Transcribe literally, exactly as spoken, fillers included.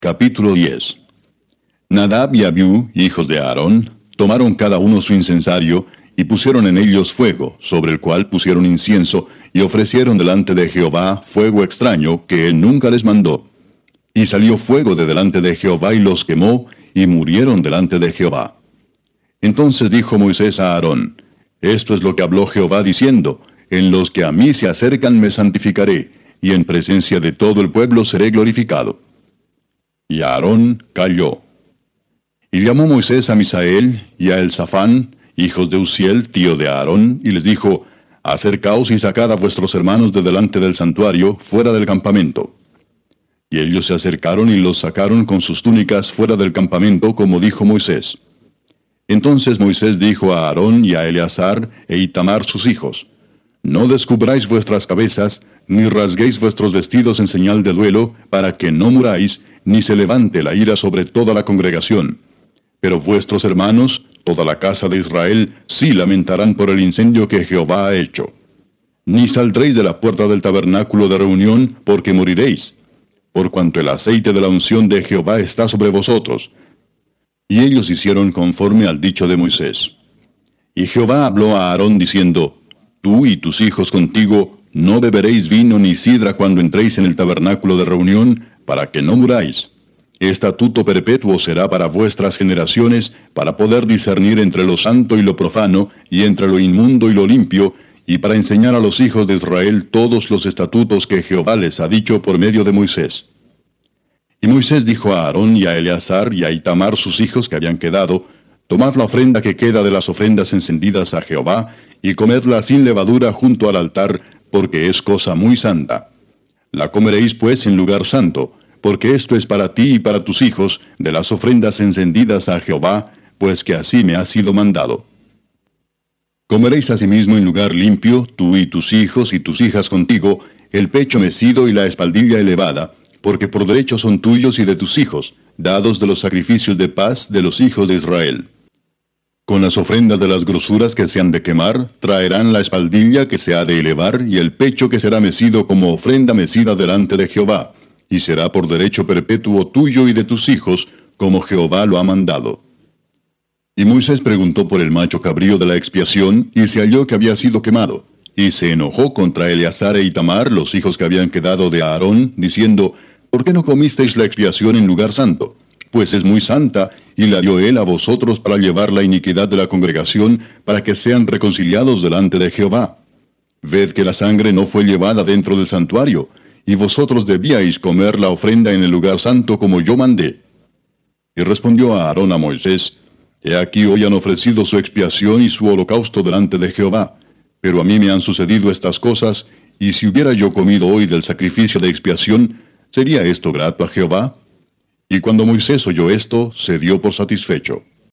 Capítulo diez. Nadab y Abiú, hijos de Aarón, tomaron cada uno su incensario, y pusieron en ellos fuego, sobre el cual pusieron incienso, y ofrecieron delante de Jehová fuego extraño, que él nunca les mandó. Y salió fuego de delante de Jehová, y los quemó, y murieron delante de Jehová. Entonces dijo Moisés a Aarón: Esto es lo que habló Jehová diciendo: En los que a mí se acercan me santificaré, y en presencia de todo el pueblo seré glorificado. Y Aarón calló. Y llamó Moisés a Misael y a Elzafán, hijos de Uziel, tío de Aarón, y les dijo: Acercaos y sacad a vuestros hermanos de delante del santuario, fuera del campamento. Y ellos se acercaron y los sacaron con sus túnicas fuera del campamento, como dijo Moisés. Entonces Moisés dijo a Aarón y a Eleazar e Itamar sus hijos: No descubráis vuestras cabezas, ni rasguéis vuestros vestidos en señal de duelo, para que no muráis, ni se levante la ira sobre toda la congregación. Pero vuestros hermanos, toda la casa de Israel, sí lamentarán por el incendio que Jehová ha hecho. Ni saldréis de la puerta del tabernáculo de reunión, porque moriréis, por cuanto el aceite de la unción de Jehová está sobre vosotros. Y ellos hicieron conforme al dicho de Moisés. Y Jehová habló a Aarón diciendo: Tú y tus hijos contigo no beberéis vino ni sidra cuando entréis en el tabernáculo de reunión, para que no muráis. Estatuto perpetuo será para vuestras generaciones, para poder discernir entre lo santo y lo profano, y entre lo inmundo y lo limpio, y para enseñar a los hijos de Israel todos los estatutos que Jehová les ha dicho por medio de Moisés. Y Moisés dijo a Aarón y a Eleazar y a Itamar sus hijos que habían quedado: Tomad la ofrenda que queda de las ofrendas encendidas a Jehová, y comedla sin levadura junto al altar, porque es cosa muy santa. La comeréis pues en lugar santo, porque esto es para ti y para tus hijos, de las ofrendas encendidas a Jehová, pues que así me ha sido mandado. Comeréis asimismo en lugar limpio, tú y tus hijos y tus hijas contigo, el pecho mecido y la espaldilla elevada, porque por derecho son tuyos y de tus hijos, dados de los sacrificios de paz de los hijos de Israel. Con las ofrendas de las grosuras que se han de quemar, traerán la espaldilla que se ha de elevar, y el pecho que será mecido como ofrenda mecida delante de Jehová, y será por derecho perpetuo tuyo y de tus hijos, como Jehová lo ha mandado. Y Moisés preguntó por el macho cabrío de la expiación, y se halló que había sido quemado, y se enojó contra Eleazar e Itamar, los hijos que habían quedado de Aarón, diciendo: ¿Por qué no comisteis la expiación en lugar santo? Pues es muy santa, y la dio él a vosotros para llevar la iniquidad de la congregación, para que sean reconciliados delante de Jehová. Ved que la sangre no fue llevada dentro del santuario, y vosotros debíais comer la ofrenda en el lugar santo como yo mandé. Y respondió a Aarón a Moisés: He aquí hoy han ofrecido su expiación y su holocausto delante de Jehová, pero a mí me han sucedido estas cosas, y si hubiera yo comido hoy del sacrificio de expiación, ¿sería esto grato a Jehová? Y cuando Moisés oyó esto, se dio por satisfecho.